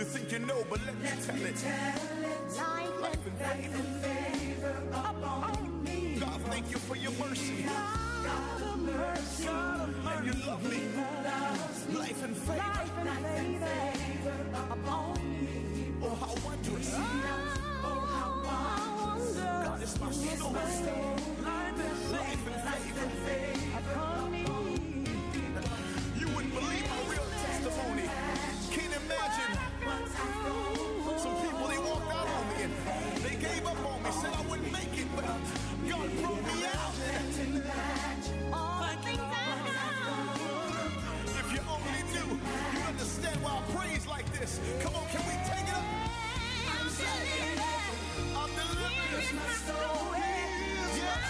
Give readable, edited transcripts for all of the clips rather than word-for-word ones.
think you know, but let me tell it. Life and favor upon me. God, thank you for your mercy. God of mercy. And you love me. Life and favor upon me. Oh, how wondrous. Oh, how wondrous. God is my story. Life and favor upon me. You wouldn't believe my real testimony. Can't imagine. Some people, they walked out on me and they gave up on me, said I wouldn't make it, but God brought me out. If you only knew, you'd understand why I praise like this. Come on, can we take it up? I'm delivered. I'm delivered. Here's my story. Yes.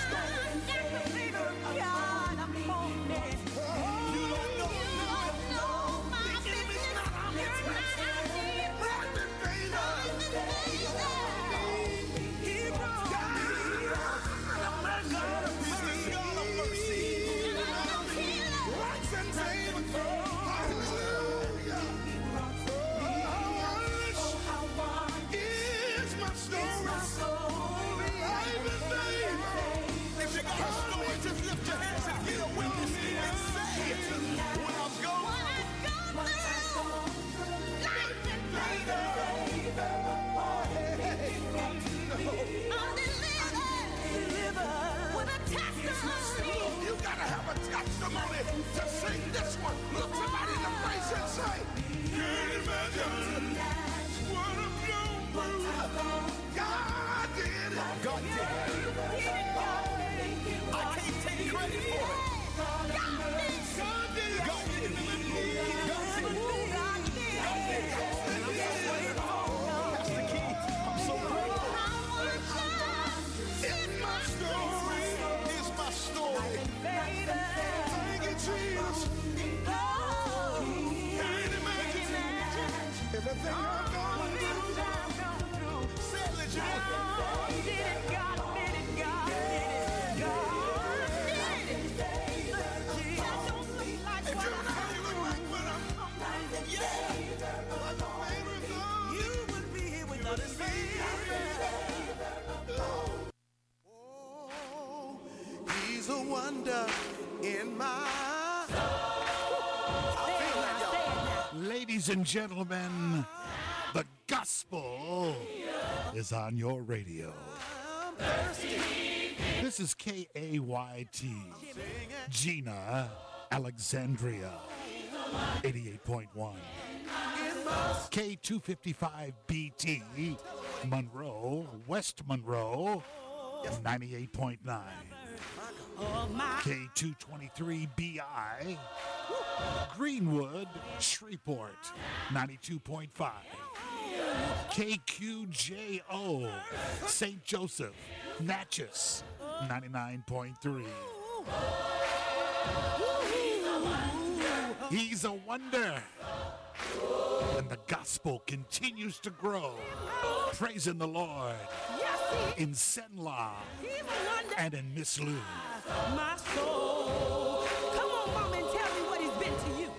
God, I'm on it. You don't know. My business. You're my testimony to sing this one. Look somebody in the face and say, can't imagine what I'm going through. God did it. God did it. I can't take credit for it. God did it. God did it. God did it. God did it. And I'm so grateful. That's the key. I'm so grateful. It's my story. It's my story. Jesus. Oh, can't imagine everything I've gone through. Say it, legit. God did it, God did it, God did it, God did it. I don't look like what I'm doing, but I'm yeah. You would be here without his favor. Oh, he's a wonder in my. Ladies and gentlemen, the gospel is on your radio. This is KAYT, Gina, Alexandria, 88.1. K255BT, Monroe, West Monroe, 98.9. K223BI, Greenwood, Shreveport, 92.5. KQJO, St. Joseph, Natchez, 99.3. He's a wonder. And the gospel continues to grow. Praising the Lord in Senla and in Miss Lou. My soul. Come on, mom, and tell me what he's been to you.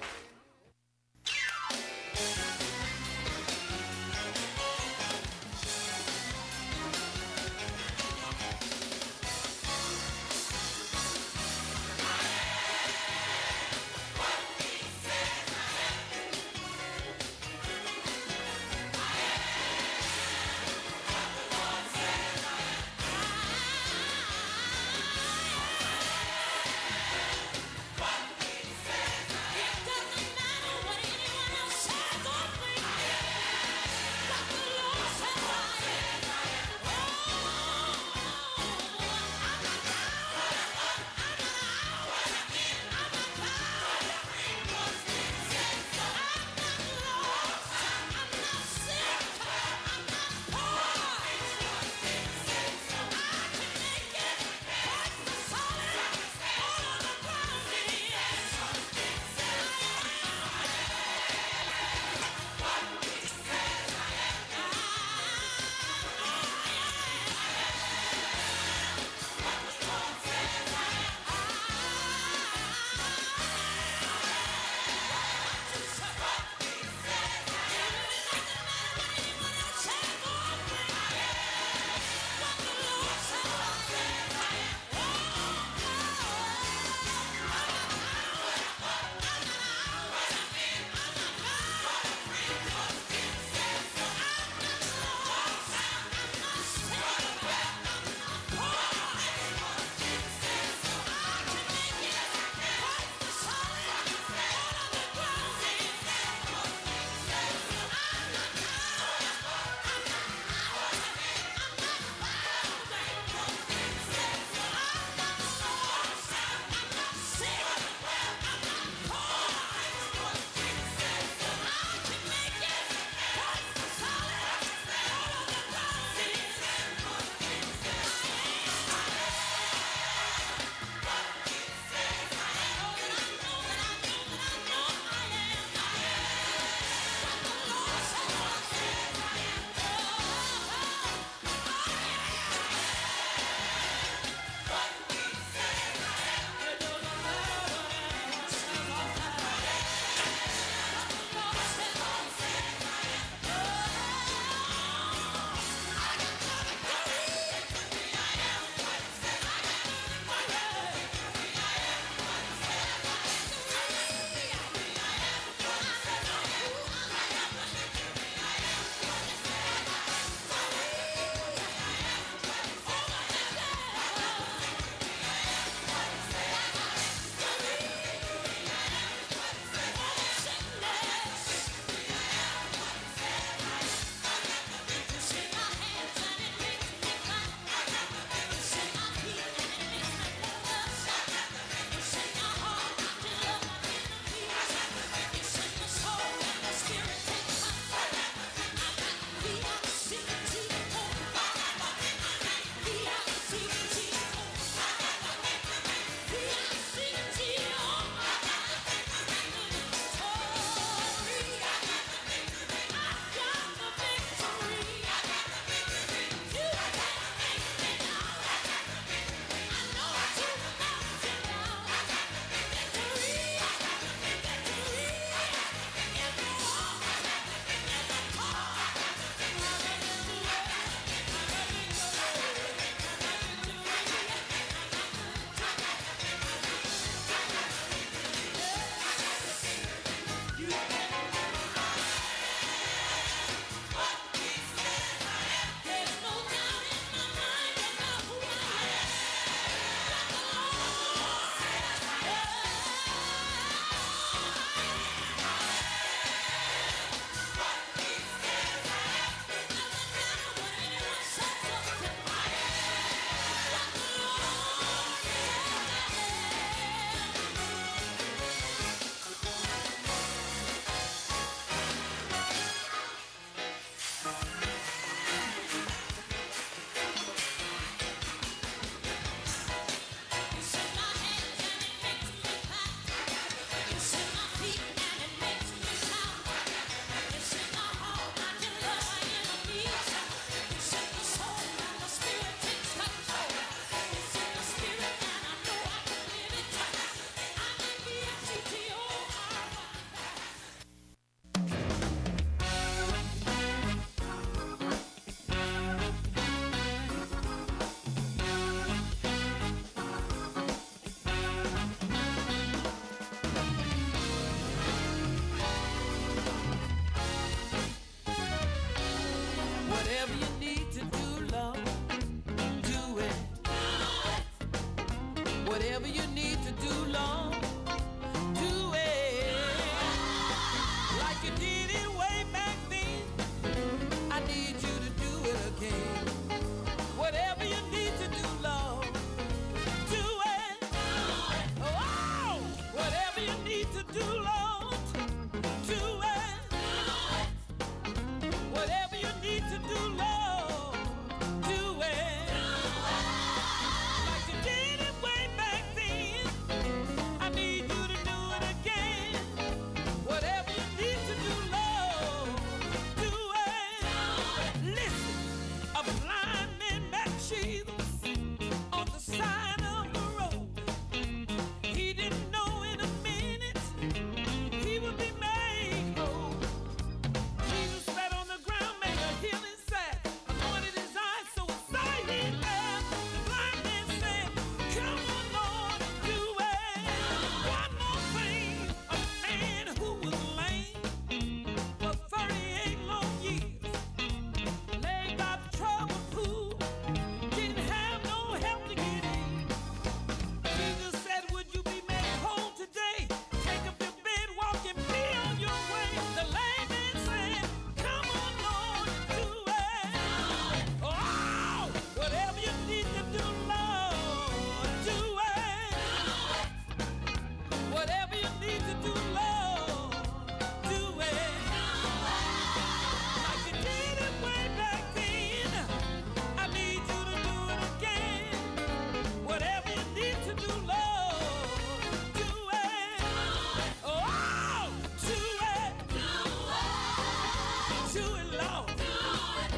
Lord. Do it.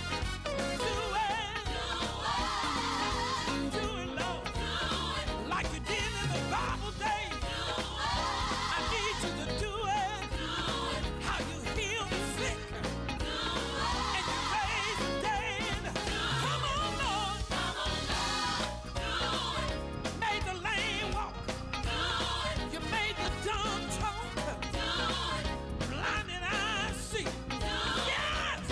Do it, Lord. Like you did in the Bible days. I need you to do it. How you heal the sick and you raise the dead. Come on, Lord. Made the lame walk. You made the dumb talk. Blinded eyes see. Yes.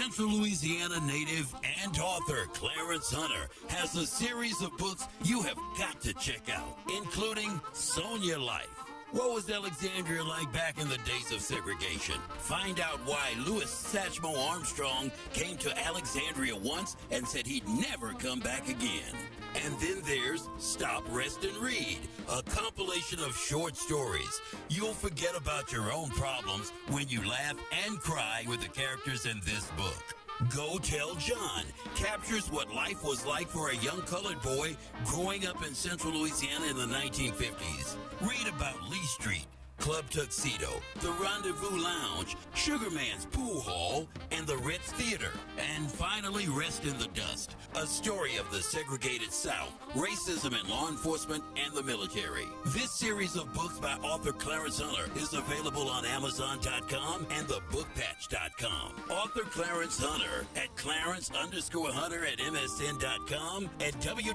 Central Louisiana native and author Clarence Hunter has a series of books you have got to check out, including Sonia Life. What was Alexandria like back in the days of segregation? Find out why Louis Satchmo Armstrong came to Alexandria once and said he'd never come back again. And then there's Stop, Rest, and Read, a compilation of short stories. You'll forget about your own problems when you laugh and cry with the characters in this book. Go Tell John captures what life was like for a young colored boy growing up in Central Louisiana in the 1950s. Read about Lee Street, Club Tuxedo, the Rendezvous Lounge, Sugarman's Pool Hall, and the Ritz Theater. And finally, Rest in the Dust, a story of the segregated South, racism in law enforcement, and the military. This series of books by author Clarence Hunter is available on Amazon.com and thebookpatch.com. Author Clarence Hunter at Clarence_Hunter at MSN.com and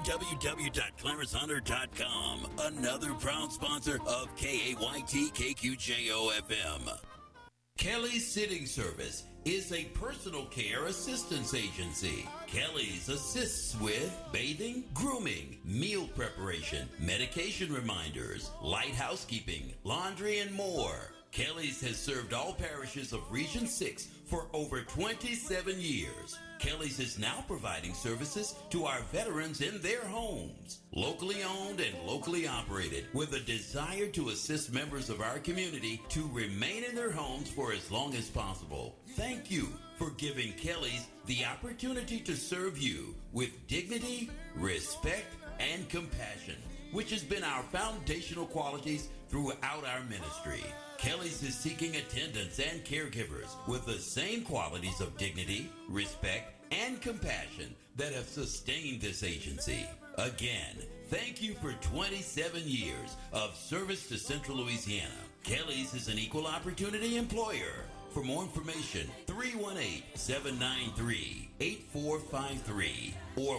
www.clarencehunter.com. Another proud sponsor of KAYT KQJO-FM. Kelly's Sitting Service is a personal care assistance agency. Kelly's assists with bathing, grooming, meal preparation, medication reminders, light housekeeping, laundry, and more. Kelly's has served all parishes of Region 6 for over 27 years. Kelly's is now providing services to our veterans in their homes. Locally owned and locally operated, with a desire to assist members of our community to remain in their homes for as long as possible. Thank you for giving Kelly's the opportunity to serve you with dignity, respect, and compassion, which has been our foundational qualities throughout our ministry. Kelly's is seeking attendants and caregivers with the same qualities of dignity, respect, and compassion that have sustained this agency. Again, thank you for 27 years of service to Central Louisiana. Kelly's is an equal opportunity employer. For more information, 318-793-8453 or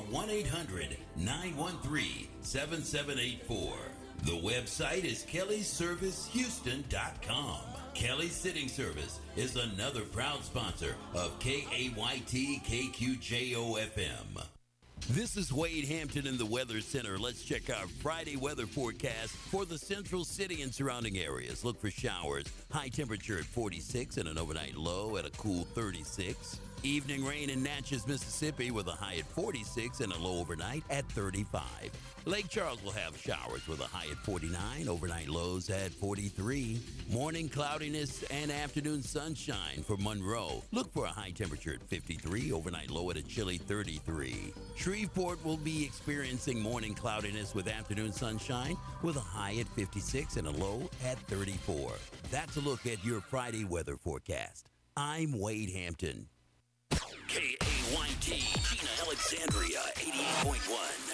1-800-913-7784. The website is kellysservicehouston.com. Kelly's Sitting Service is another proud sponsor of KAYT KQJO-FM. This is Wade Hampton in the Weather Center. Let's check our Friday weather forecast for the Central City and surrounding areas. Look for showers. High temperature at 46 and an overnight low at a cool 36. Evening rain in Natchez, Mississippi with a high at 46 and a low overnight at 35. Lake Charles will have showers with a high at 49, overnight lows at 43. Morning cloudiness and afternoon sunshine for Monroe. Look for a high temperature at 53, overnight low at a chilly 33. Shreveport will be experiencing morning cloudiness with afternoon sunshine with a high at 56 and a low at 34. That's a look at your Friday weather forecast. I'm Wade Hampton. KAYT, Gina Alexandria, 88.1.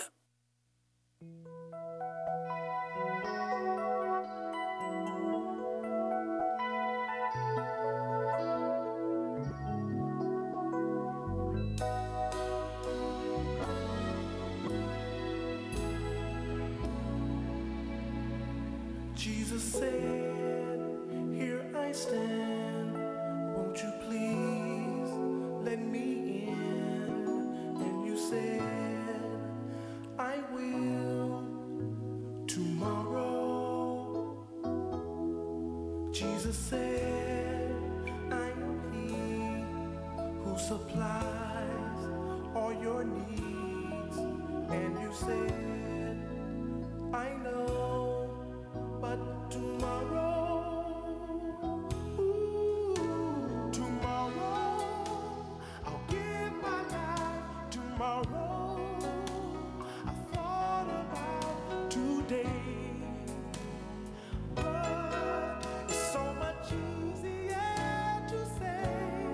Jesus said, "Here I stand, won't you please let me in?" And you said, "I will tomorrow." Jesus said, "I am He who supplies all your needs." And you said, "I know. But tomorrow, tomorrow, I'll give my life. Tomorrow, I thought about today, but it's so much easier to say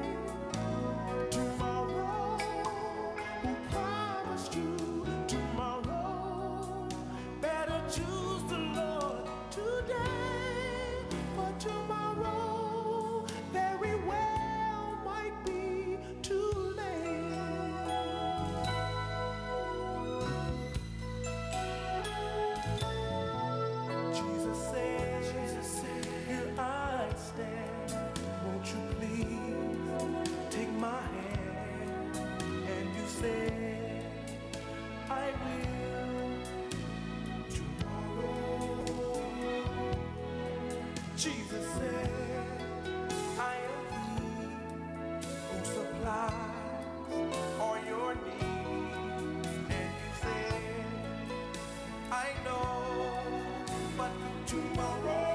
tomorrow. Who promised you tomorrow? Better choose the Lord today, for tomorrow very well might be too late. Jesus said, "Here I stand, won't you please take my hand?" Jesus said, I am he who supplies all your needs. And you said, I know, but tomorrow,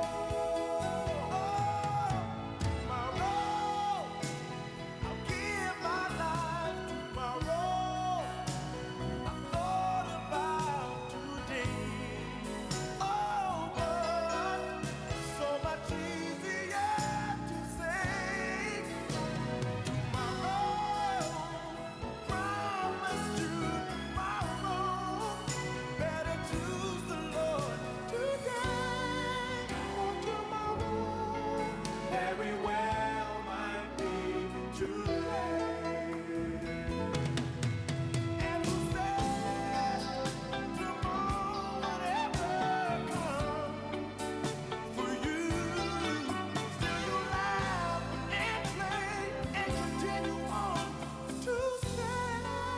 I'll give my life tomorrow. I thought about today. Oh, but so much easier to say tomorrow. Promise you tomorrow. Better choose the Lord today or tomorrow. Very well might be too late. And who said tomorrow would ever come for you? Still you laugh and play and continue on to say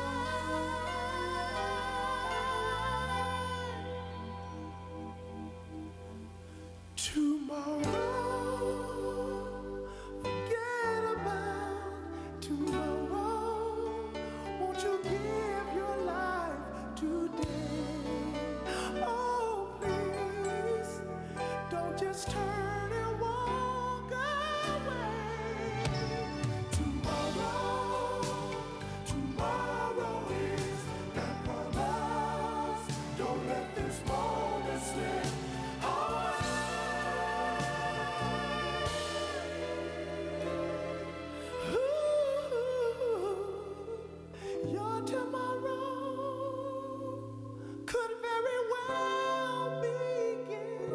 tomorrow. Forget about tomorrow. Won't you give your life today? Oh, please, don't just turn and walk away. Tomorrow is not promised. Don't let this moment slip away. Your tomorrow could very well begin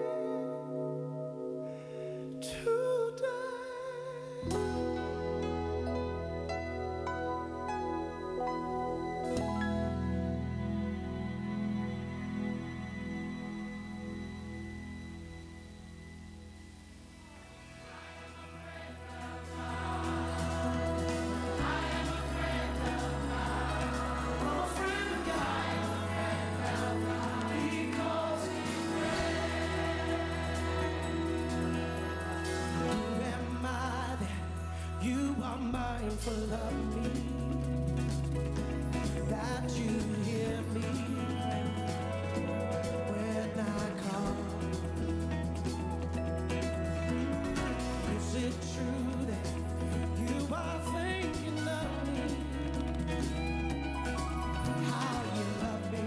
today. Am I that you are mindful of me, that you hear me when I call? Is it true that you are thinking of me, how you love me?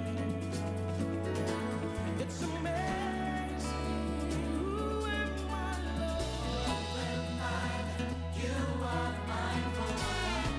It's amazing. Who am I, Lord? You are mindful of me.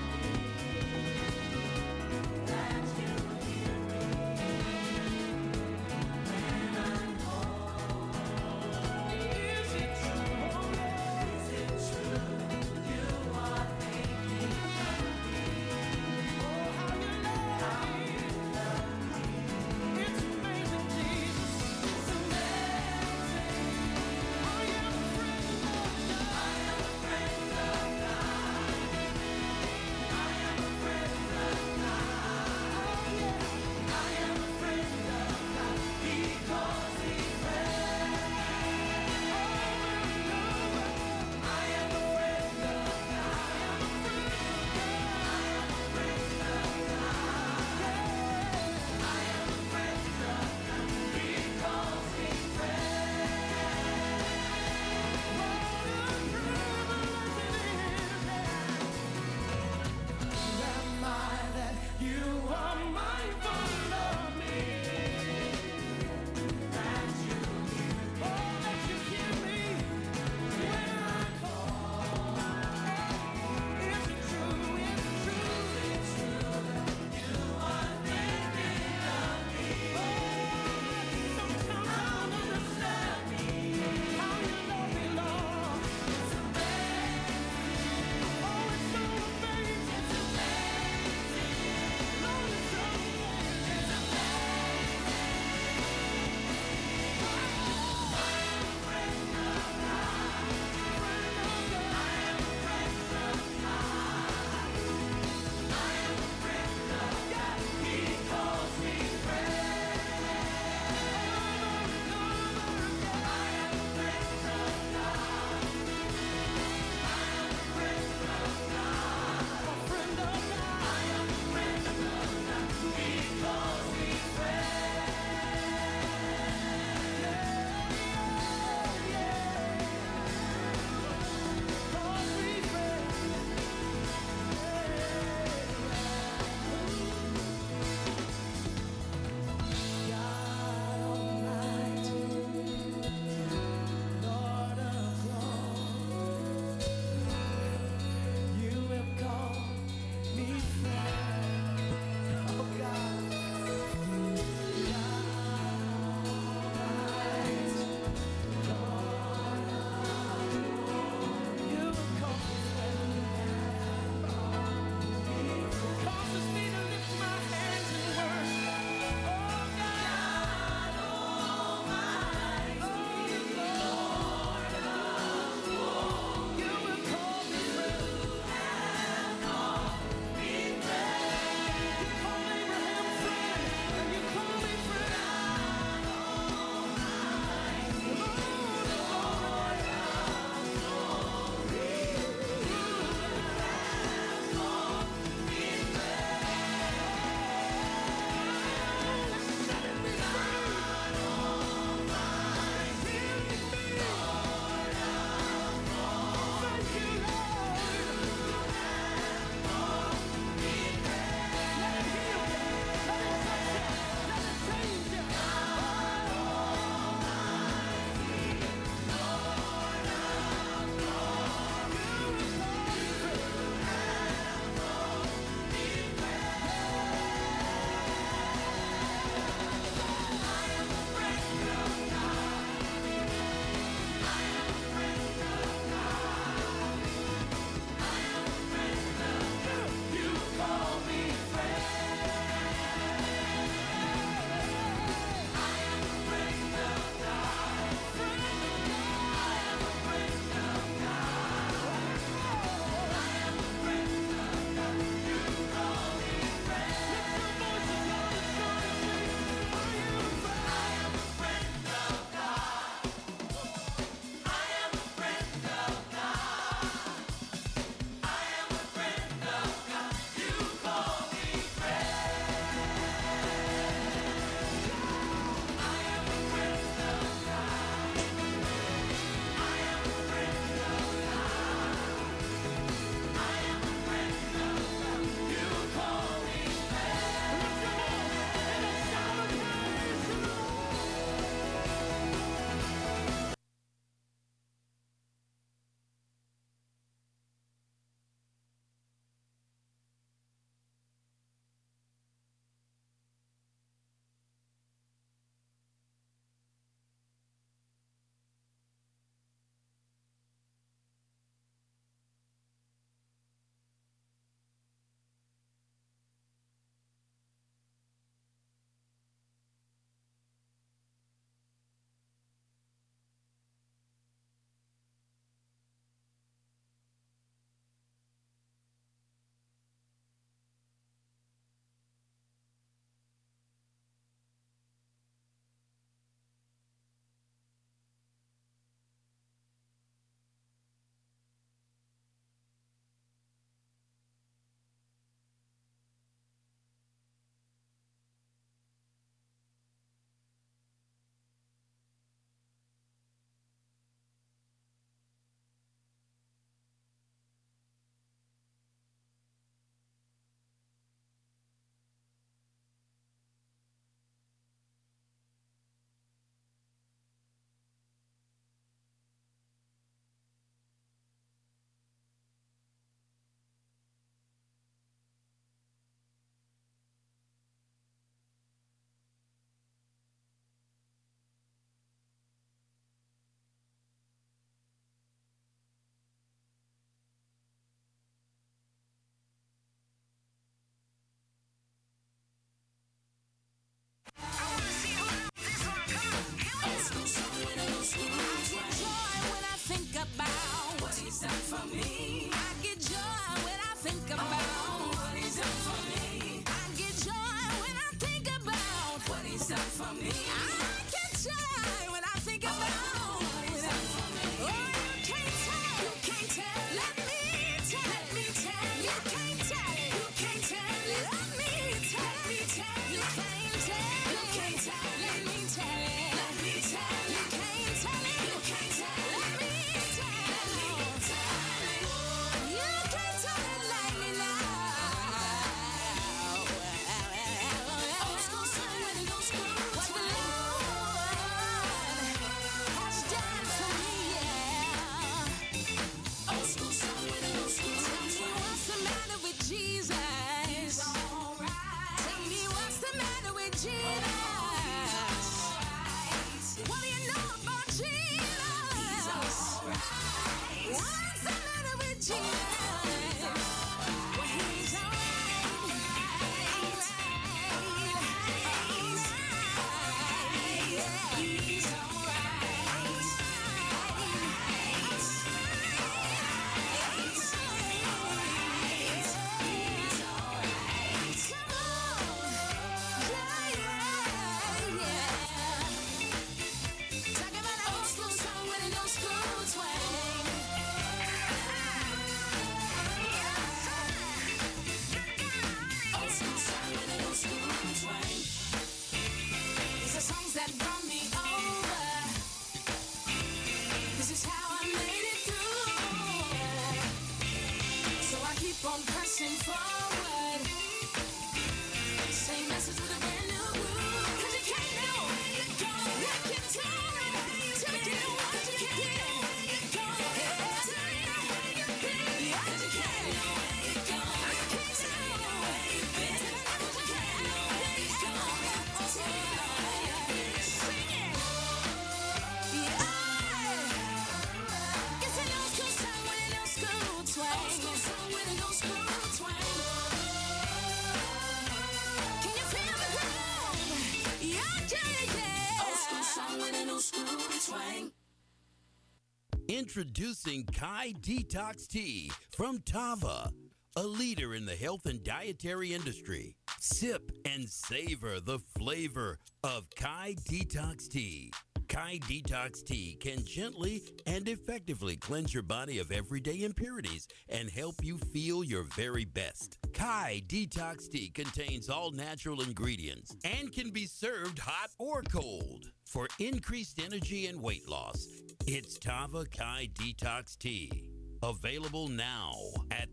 Introducing Kai Detox Tea from Tava, a leader in the health and dietary industry. Sip and savor the flavor of Kai Detox Tea. Kai Detox Tea can gently and effectively cleanse your body of everyday impurities and help you feel your very best. Kai Detox Tea contains all natural ingredients and can be served hot or cold. For increased energy and weight loss, it's Tava Kai Detox Tea. Available now at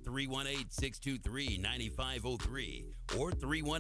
318-623-9503 or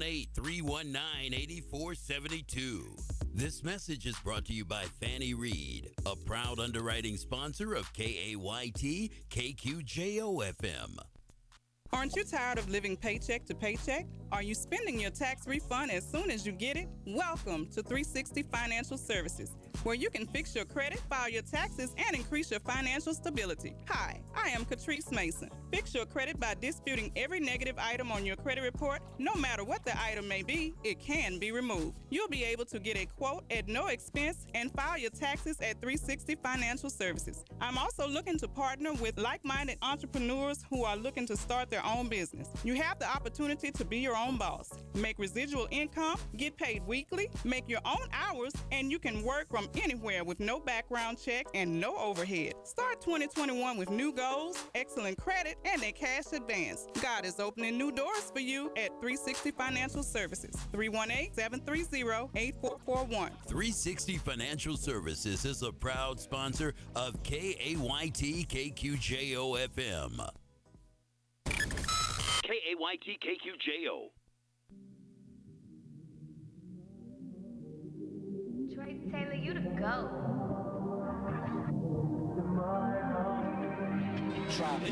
318-319-8472. This message is brought to you by Fannie Reed, a proud underwriting sponsor of KAYT KQJO FM. Aren't you tired of living paycheck to paycheck? Are you spending your tax refund as soon as you get it? Welcome to 360 Financial Services, where you can fix your credit, file your taxes, and increase your financial stability. Hi, I am Catrice Mason. Fix your credit by disputing every negative item on your credit report. No matter what the item may be, it can be removed. You'll be able to get a quote at no expense and file your taxes at 360 Financial Services. I'm also looking to partner with like-minded entrepreneurs who are looking to start their own business. You have the opportunity to be your own boss, make residual income, get paid weekly, make your own hours, and you can work from anywhere with no background check and no overhead. Start 2021 with new goals, excellent credit, and a cash advance. God is opening new doors for you at 360 Financial Services, 318-730-8441. 360 Financial Services is a proud sponsor of KAYT KQJO FM. KAYT KQJO. Troy Taylor, you the GOAT. Try this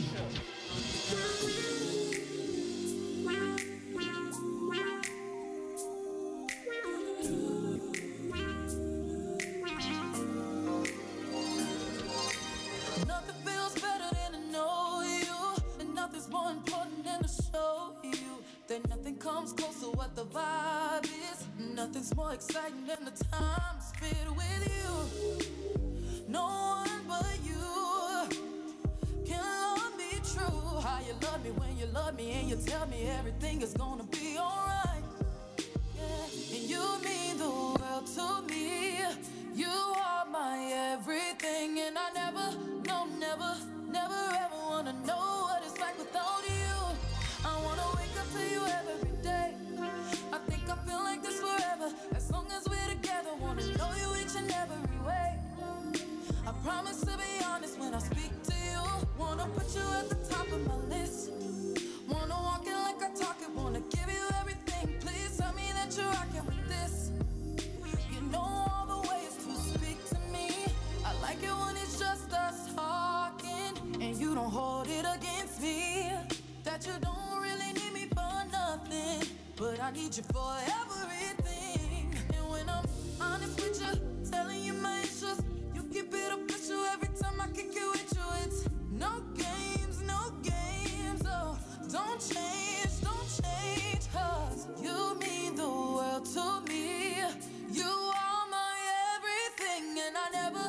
Nothing feels better than to know you, and nothing's more important than to show you that nothing comes close to what the vibe is. Nothing's more exciting than the time spent with you. No one but you can love me true. How you love me when you love me and you tell me everything is gonna be alright. Yeah. And you mean the world to me. You are my everything, and I never ever wanna know what it's like without you. I wanna wake up to you every day. I think I feel like this forever, as long as we're together. Wanna know you each and every way. I promise to be honest when I speak to you. Wanna put you at the top of my list. Wanna walk it like I talk it. Wanna give you everything. Please tell me that you're rocking with this. You know all the ways to speak to me. I like it when it's just us talking, and you don't hold it against me. That you don't really need me for nothing, but I need you for everything. And when I'm honest with you, telling you my issues, you keep it official every time I kick it with you. It's no games, oh, don't change, 'cause you mean the world to me. You are my everything, and I never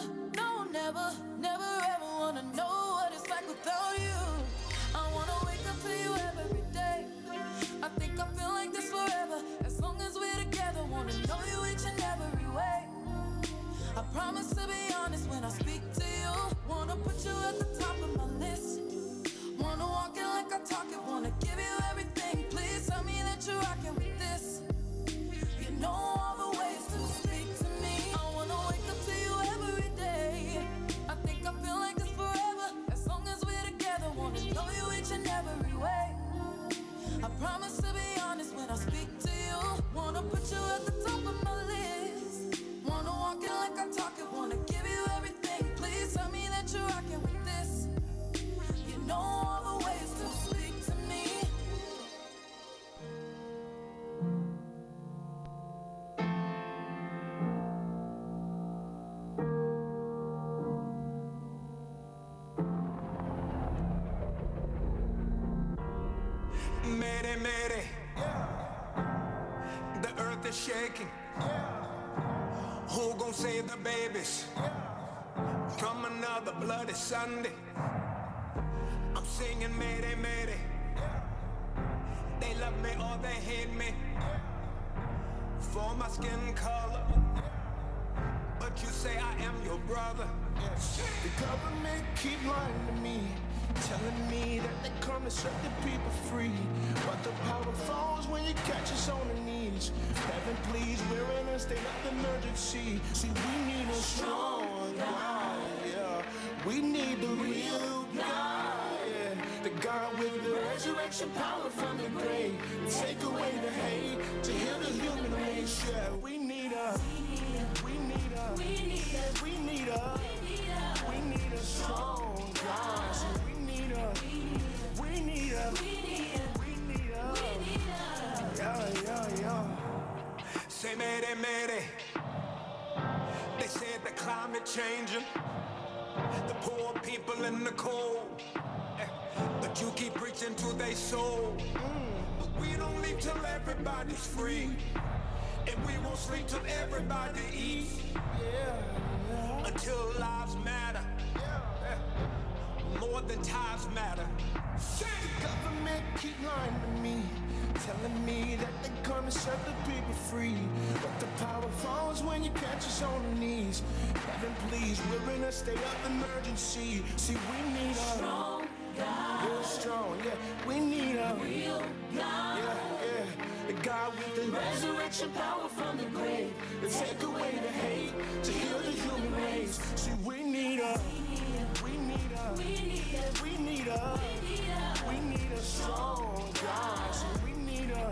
ever wanna know what it's like without you. I wanna wake up to you every day. I think I feel like this forever, as long as we're together. Wanna know you each and every way. I promise to be honest when I speak to you. Wanna put you at the top of my list. Wanna walk it like I talk it. Wanna give you everything. Please tell me that you're rocking with this. You know all the ways to speak to me. I wanna wake up to you every day. I think I feel like this forever, as long as we're together. Wanna know you each and every way. I promise to be honest when I speak to you. Wanna put you at the top of my list. Wanna walk it like I talk it. Wanna give you everything. Please tell me that you're rocking with this. You know all the ways to speak to me. Mayday, mayday. The earth is shaking. Who gon' save the babies from another bloody Sunday. I'm singing Mayday, Mayday. They love me or they hate me for my skin color, but you say I am your brother. The government keep lying to me, telling me that they come to set the people free, but the power falls when you catch us on the knees. Heaven please, we're in a state of emergency. See, we need a strong God, yeah. We need the real God, yeah. The God with the resurrection power from the grave, take away the hate, to heal the human race, yeah. We need a strong God. So we need a yeah. Say Mayday, Mayday. They said the climate changing, the poor people in the cold, but you keep preaching to their soul. But we don't leave till everybody's free, and we won't sleep till everybody eats. Until lives matter, more than ties matter. The government keep lying to me, telling me that they come to set the people free, but the power falls when you catch us on the knees. Heaven please, we're in a state of emergency. See, we need a strong God, real strong, yeah. We need a real God, yeah. The God with the resurrection power from the grave, to take away the hate, to heal the human race. See, we need a strong God. So we need a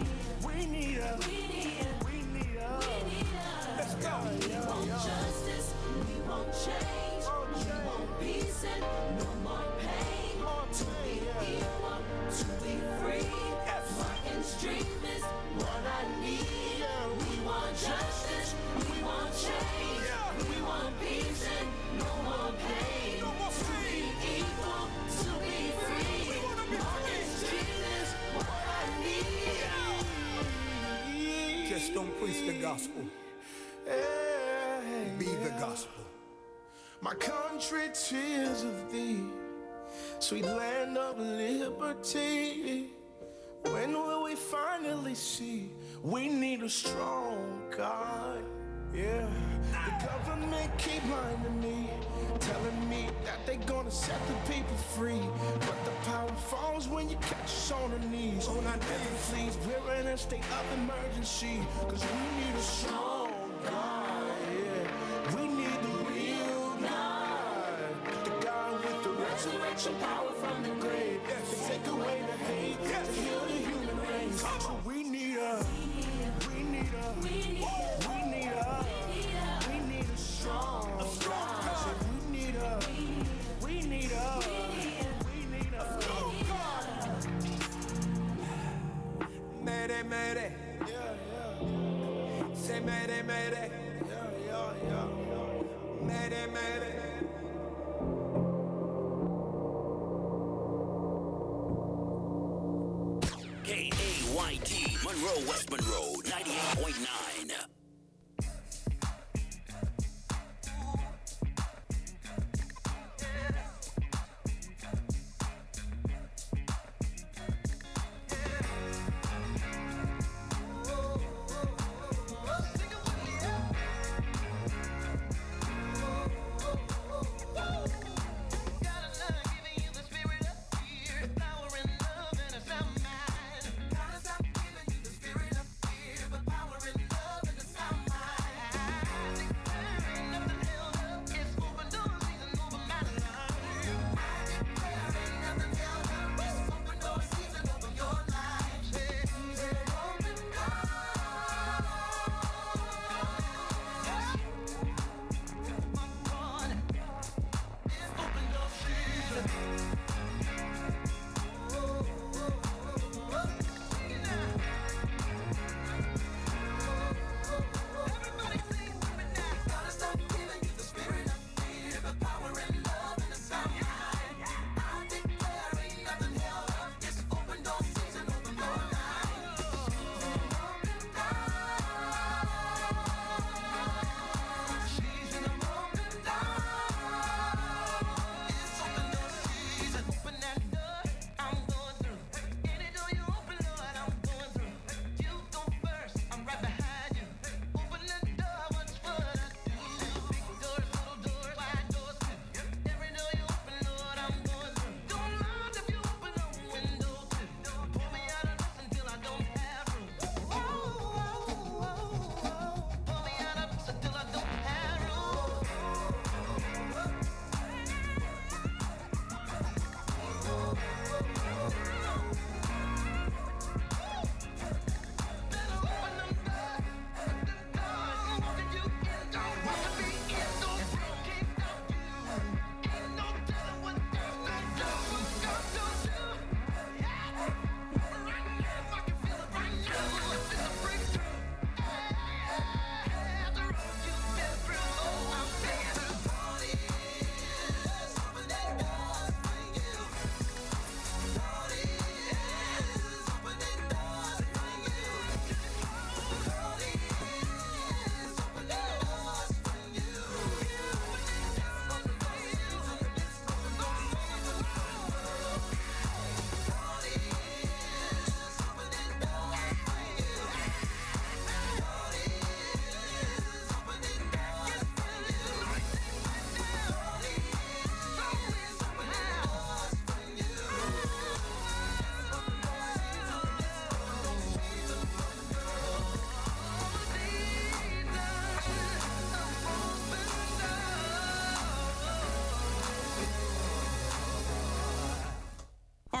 let's go. We want justice, we want change, we want peace and no more pain. To be equal, to be free. My stream is what I need. We want justice, we want change, we want peace and no more pain. To be equal, to be free. My stream is what I need. Just don't preach the gospel, be the gospel. My country, tears of thee, sweet land of liberty. When will we finally see we need a strong God? Yeah, the government keep lying to me, telling me that they gonna set the people free, but the power falls when you catch us on the knees. On our knees, please, we're in a state of emergency, cause we need a strong God, yeah. We need the real God, the God with the resurrection power from the grave, to take away the hate, to heal the human race. So we need a strong God. So we need a strong God. Mayday, Mayday. Yeah. Say Mayday, Mayday. Yeah. Mayday, Mayday. KAYT, Monroe, West Monroe, 98.9. Gotta stop giving you the spirit of fear, but power and love and the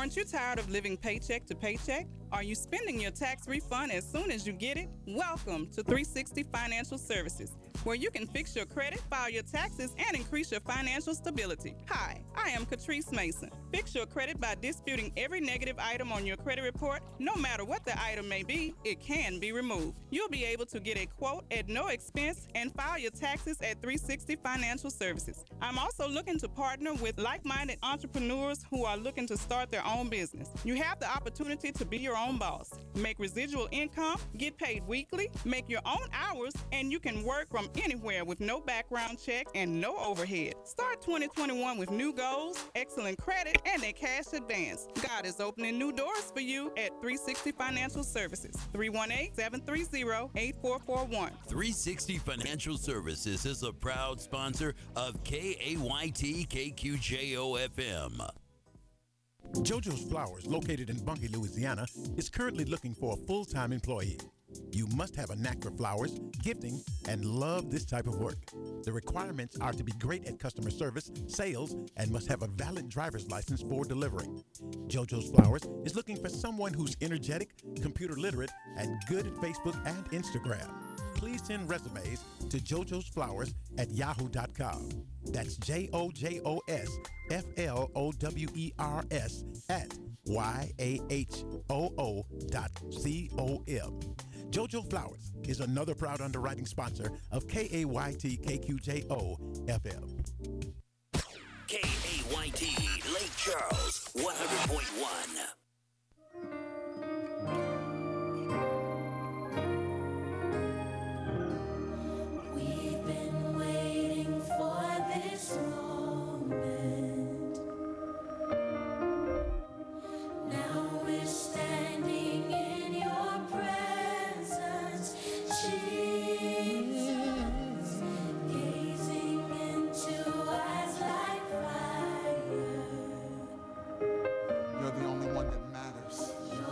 Aren't you tired of living paycheck to paycheck? Are you spending your tax refund as soon as you get it? Welcome to 360 Financial Services, where you can fix your credit, file your taxes, and increase your financial stability. Hi, I am Catrice Mason. Fix your credit by disputing every negative item on your credit report. No matter what the item may be, it can be removed. You'll be able to get a quote at no expense and file your taxes at 360 Financial Services. I'm also looking to partner with like-minded entrepreneurs who are looking to start their own business. You have the opportunity to be your own boss, make residual income, get paid weekly, make your own hours, and you can work from anywhere with no background check and no overhead. Start 2021 with new goals, excellent credit, and a cash advance. God is opening new doors for you at 360 Financial Services. 318-730-8441. 360 Financial Services is a proud sponsor of KAYT KQJO FM. JoJo's Flowers, located in Bunkie, Louisiana, is currently looking for a full-time employee. You must have a knack for flowers, gifting, and love this type of work. The requirements are to be great at customer service, sales, and must have a valid driver's license for delivering. JoJo's Flowers is looking for someone who's energetic, computer literate, and good at Facebook and Instagram. Please send resumes to jojosflowers@yahoo.com. That's JOJOSFLOWERS@YAHOO.com. JoJo Flowers is another proud underwriting sponsor of KAYT KQJO FM. KAYT Lake Charles 100.1. We've been waiting for this moment. Now we're standing in your presence, Jesus, gazing into eyes like fire. You're the only one that matters.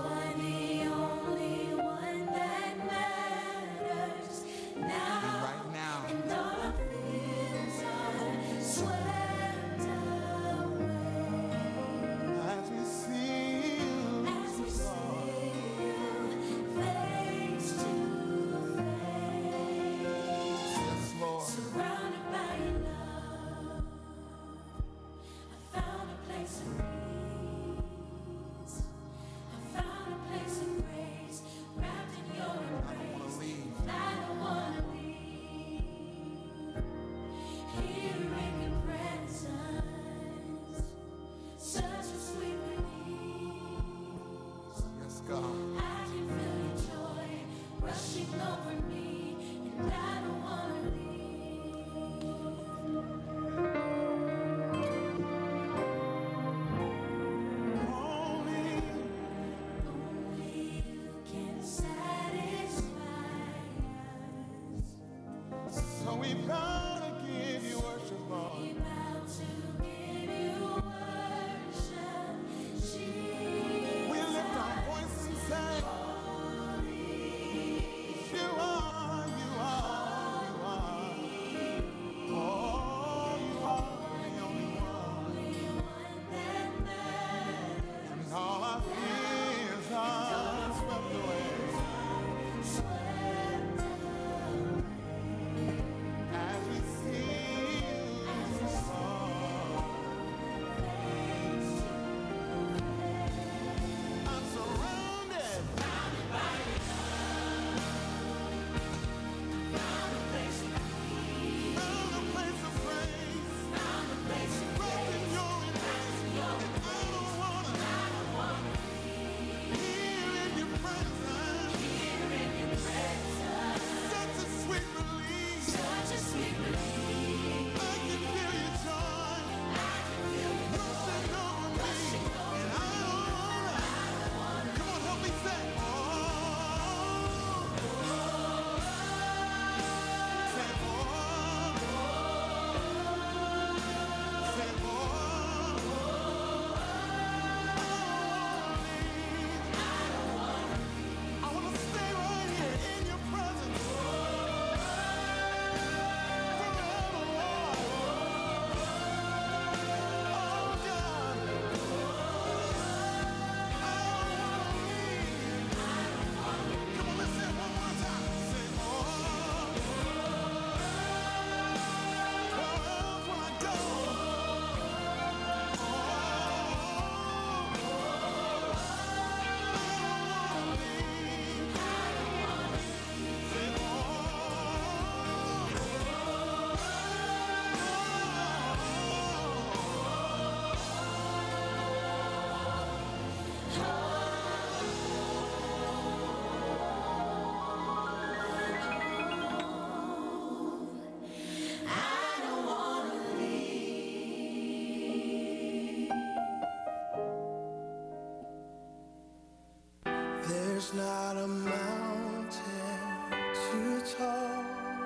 There's not a mountain too tall.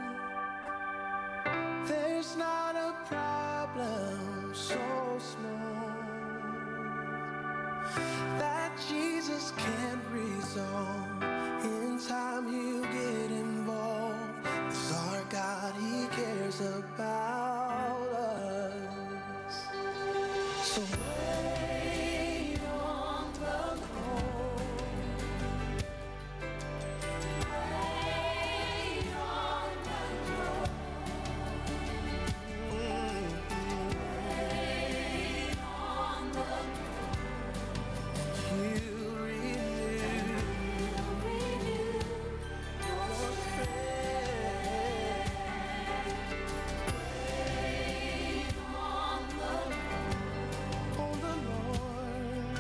There's not a problem so small that Jesus can't resolve. In time he'll get involved. 'Cause our God, he cares about us. So wait on the Lord. Wait on the Lord. Wait on the Lord. He'll renew your strength. Wait on the Lord.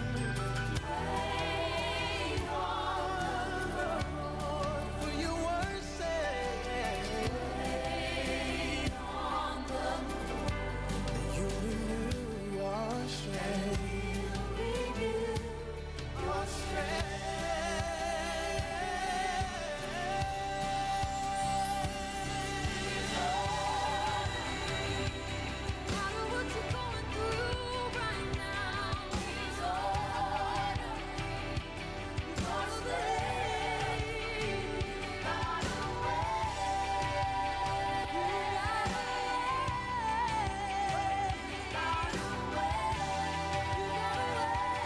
Wait on the Lord. For your word says, wait on the Lord. You renew your strength. Your strength. What you're going through right now. He's ordering. He's ordering. Got a way. You got a way. Got a way. You got a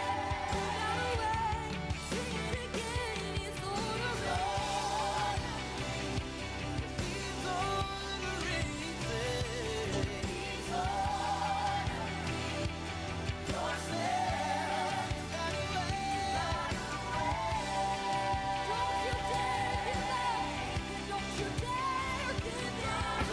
way. Sing it again. He's ordering. He's ordering. He's ordering. Your steps. Got a way. Don't you dare give up. Don't you dare give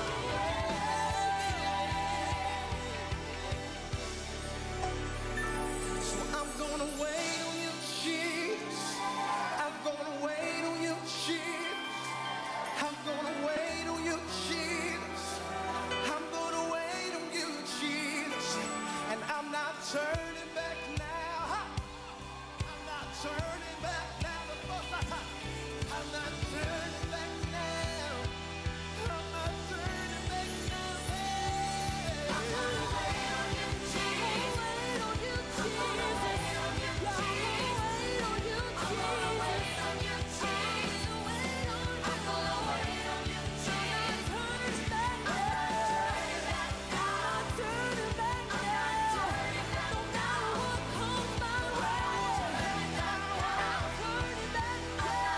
up. So I'm gonna wait on you, Jesus. I'm gonna wait on you, Jesus. I'm gonna wait on you, Jesus. I'm gonna wait on you, Jesus. And I'm not turning back now. I'm not turning back now. I'm not turning back now. I'm not turning back now. I'm gonna wait on you, Jesus. Wait on you, Jesus. I'm gonna wait on you, Jesus. I'm gonna wait on you, Jesus. I'm gonna wait on you, Jesus. I'm not turning back now. I'm not turning back now. No matter what comes my way. I'm not turning back now.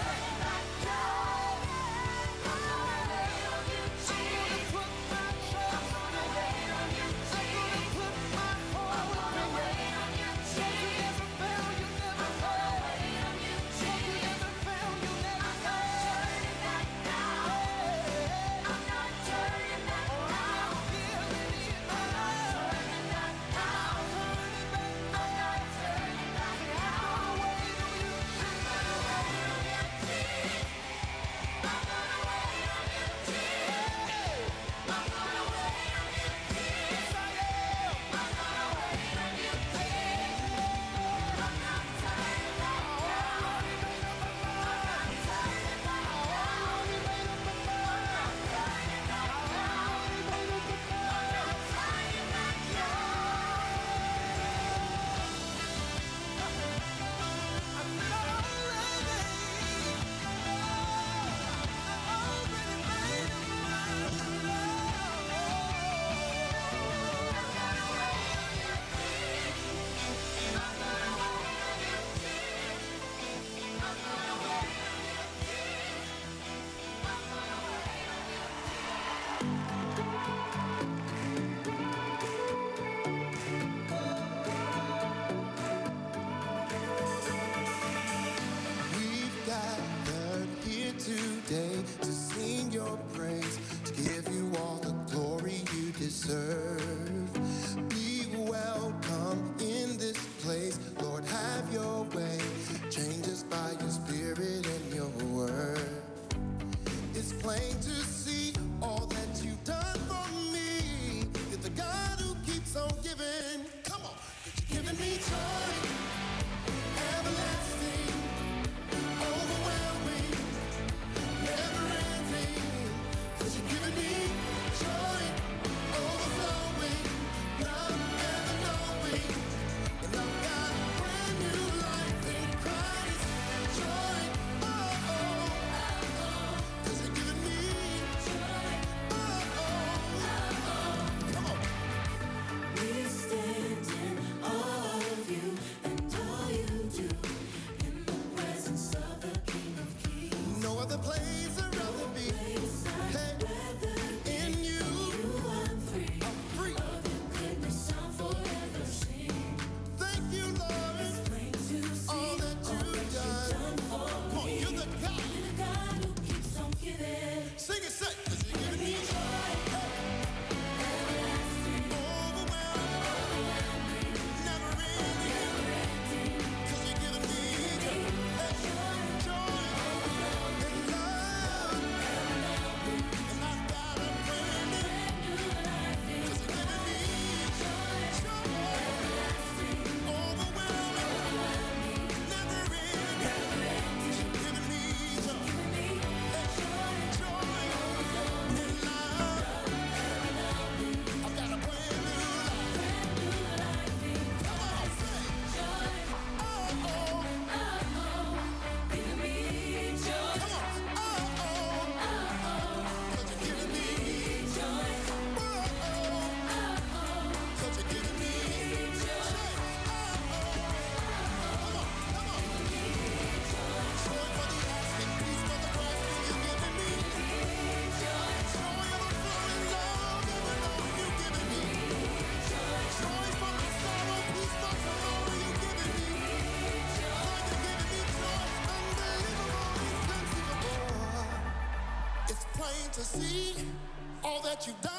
I'm gonna wait on you, Jesus. Put my trust in you. I'm gonna put my hope in you. You never fail, you never fail. You never fail, you never fail. I'm not turning back now. I'm feeling it now. I'm not turning back now. I'm not turning back now. I'm gonna wait on you, Jesus. I'm gonna wait on you, Jesus. I'm gonna wait on you, Jesus. I'm gonna wait on you, Jesus. I'm not turning back now. I'm not turning back now. I'm not turning back now. I'm not turning back We've gathered here today to sing your praise, to give you all the glory you deserve. Be welcome in this place, Lord, have your way. Change us by your spirit and your word. It's plain to see all that you've done for me. You're the God who keeps on giving. Come on, 'cause you're giving me joy, everlasting what you've done.